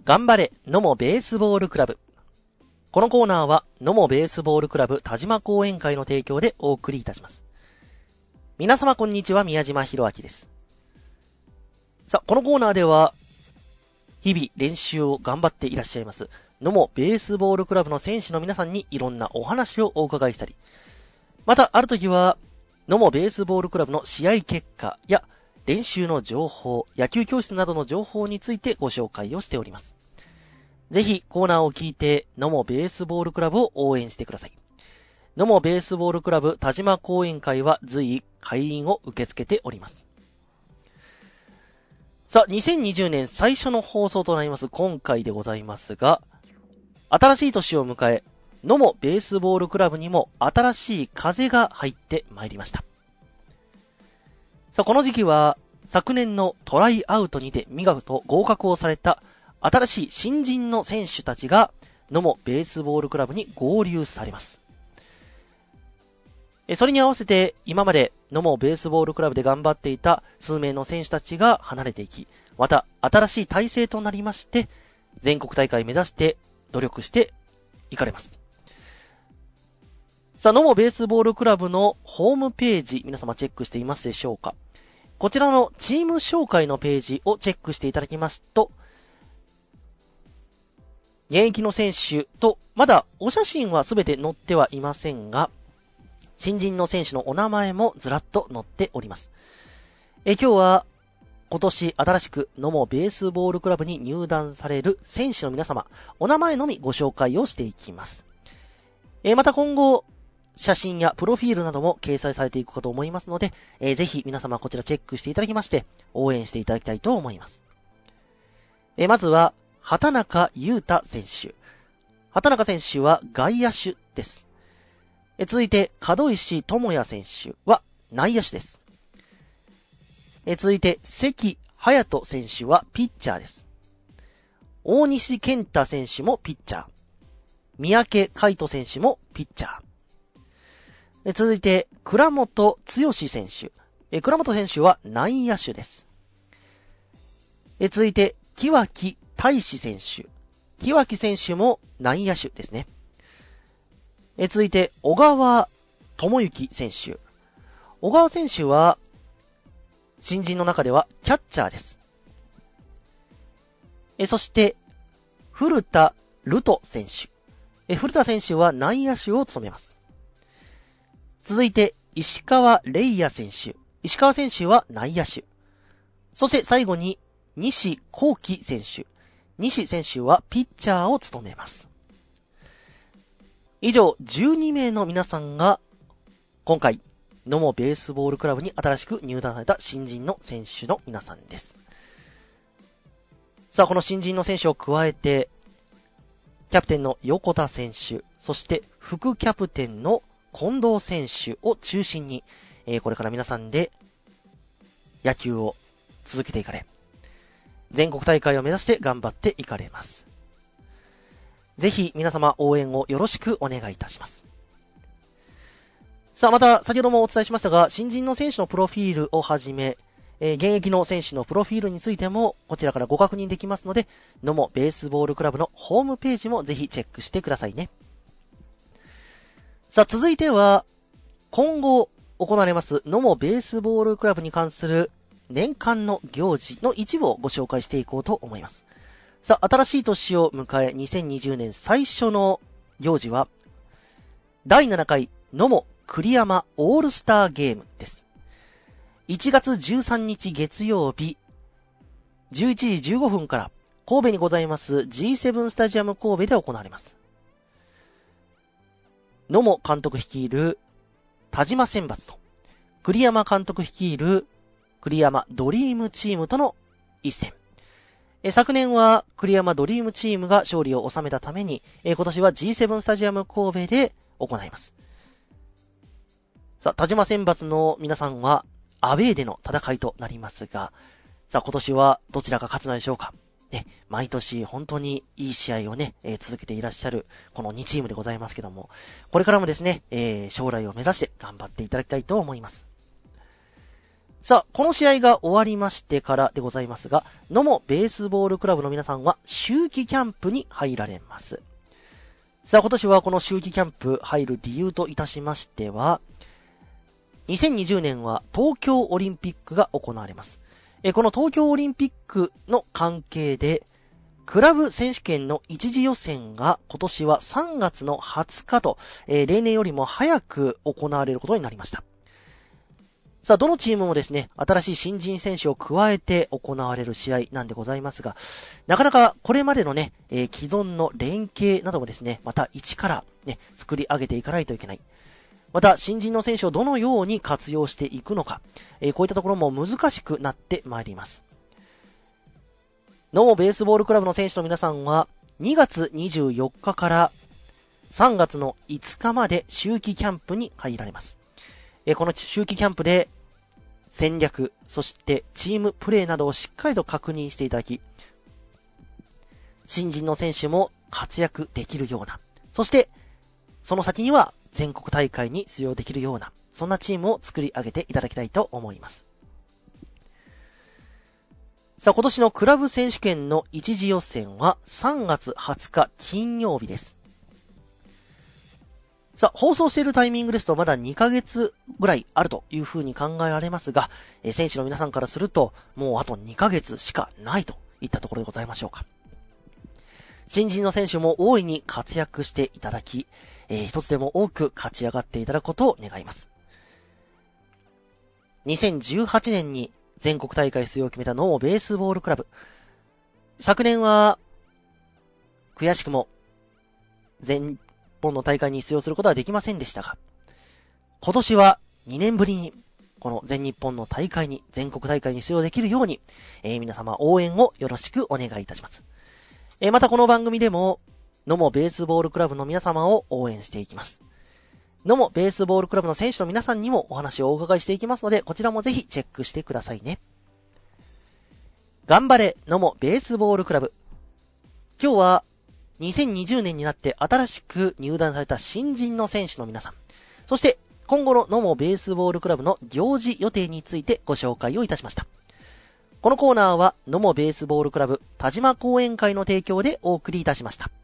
頑張れ野茂ベースボールクラブ。このコーナーは野茂ベースボールクラブ田島講演会の提供でお送りいたします。皆様こんにちは、宮島博明です。さあ、このコーナーでは日々練習を頑張っていらっしゃいます野茂ベースボールクラブの選手の皆さんにいろんなお話をお伺いしたり、またある時は野茂ベースボールクラブの試合結果や練習の情報、野球教室などの情報についてご紹介をしております。ぜひコーナーを聞いて野茂ベースボールクラブを応援してください。野茂ベースボールクラブ田島講演会は随会員を受け付けております。さあ、2020年最初の放送となります今回でございますが、新しい年を迎え、野茂ベースボールクラブにも新しい風が入ってまいりました。さあ、この時期は昨年のトライアウトにて見事合格をされた新しい新人の選手たちが野茂ベースボールクラブに合流されます。それに合わせて今まで野茂ベースボールクラブで頑張っていた数名の選手たちが離れていき、また新しい体制となりまして全国大会目指して努力していかれます。さあ、野茂ベースボールクラブのホームページ、皆様チェックしていますでしょうか。こちらのチーム紹介のページをチェックしていただきますと、現役の選手と、まだお写真はすべて載ってはいませんが、新人の選手のお名前もずらっと載っております。今日は今年新しく野茂ベースボールクラブに入団される選手の皆様、お名前のみご紹介をしていきます。また今後、写真やプロフィールなども掲載されていくかと思いますので、ぜひ皆様こちらチェックしていただきまして応援していただきたいと思います。まずは畑中優太選手。畑中選手は外野手です。続いて門石智也選手は内野手です。続いて関隼人選手はピッチャーです。大西健太選手もピッチャー。三宅海斗選手もピッチャー。続いて、倉本剛選手。倉本選手は内野手です。続いて、木脇大志選手。木脇選手も内野手ですね。続いて、小川智之選手。小川選手は、新人の中ではキャッチャーです。そして、古田瑠斗選手。古田選手は内野手を務めます。続いて、石川玲也選手。石川選手は内野手。そして最後に、西幸輝選手。西選手はピッチャーを務めます。以上、12名の皆さんが、今回、野茂ベースボールクラブに新しく入団された新人の選手の皆さんです。さあ、この新人の選手を加えて、キャプテンの横田選手、そして副キャプテンの近藤選手を中心に、これから皆さんで野球を続けていかれ、全国大会を目指して頑張っていかれます。ぜひ皆様応援をよろしくお願いいたします。さあ、また先ほどもお伝えしましたが、新人の選手のプロフィールをはじめ、現役の選手のプロフィールについてもこちらからご確認できますので、野茂ベースボールクラブのホームページもぜひチェックしてくださいね。さあ、続いては、今後行われます野茂ベースボールクラブに関する年間の行事の一部をご紹介していこうと思います。さあ、新しい年を迎え、2020年最初の行事は、第7回野茂栗山オールスターゲームです。1月13日月曜日、11時15分から、神戸にございます G7 スタジアム神戸で行われます。野茂監督率いる田島選抜と栗山監督率いる栗山ドリームチームとの一戦。昨年は栗山ドリームチームが勝利を収めたために、今年は G7 スタジアム神戸で行います。さあ、田島選抜の皆さんはアウェーでの戦いとなりますが、さあ今年はどちらが勝つのでしょうか。ね、毎年本当にいい試合をね、続けていらっしゃるこの2チームでございますけども、これからもですね、将来を目指して頑張っていただきたいと思います。 さあ、この試合が終わりましてからでございますが、野茂ベースボールクラブの皆さんは秋季キャンプに入られます。さあ、今年はこの秋季キャンプ入る理由といたしましては、2020年は東京オリンピックが行われます。この東京オリンピックの関係で、クラブ選手権の一次予選が今年は3月の20日と、例年よりも早く行われることになりました。さあ、どのチームもですね、新しい新人選手を加えて行われる試合なんでございますが、なかなかこれまでのね、既存の連携などもですね、また一からね、作り上げていかないといけない。また、新人の選手をどのように活用していくのか、こういったところも難しくなってまいります。野茂ベースボールクラブの選手の皆さんは、2月24日から3月の5日まで秋季キャンプに入られます。この秋季キャンプで戦略、そしてチームプレーなどをしっかりと確認していただき、新人の選手も活躍できるような、そしてその先には全国大会に出場できるような、そんなチームを作り上げていただきたいと思います。さあ、今年のクラブ選手権の一次予選は3月20日金曜日です。さあ、放送しているタイミングですとまだ2ヶ月ぐらいあるというふうに考えられますが、選手の皆さんからするともうあと2ヶ月しかないといったところでございましょうか。新人の選手も大いに活躍していただき、一つでも多く勝ち上がっていただくことを願います。2018年に全国大会出場を決めた野茂ベースボールクラブ。昨年は悔しくも全本の大会に出場することはできませんでしたが、今年は2年ぶりにこの全日本の大会に、全国大会に出場できるように、皆様応援をよろしくお願いいたします。またこの番組でも野茂ベースボールクラブの皆様を応援していきます。野茂ベースボールクラブの選手の皆さんにもお話をお伺いしていきますので、こちらもぜひチェックしてくださいね。頑張れ野茂ベースボールクラブ。今日は2020年になって新しく入団された新人の選手の皆さん、そして今後の野茂ベースボールクラブの行事予定についてご紹介をいたしました。このコーナーは野茂ベースボールクラブ田島講演会の提供でお送りいたしました。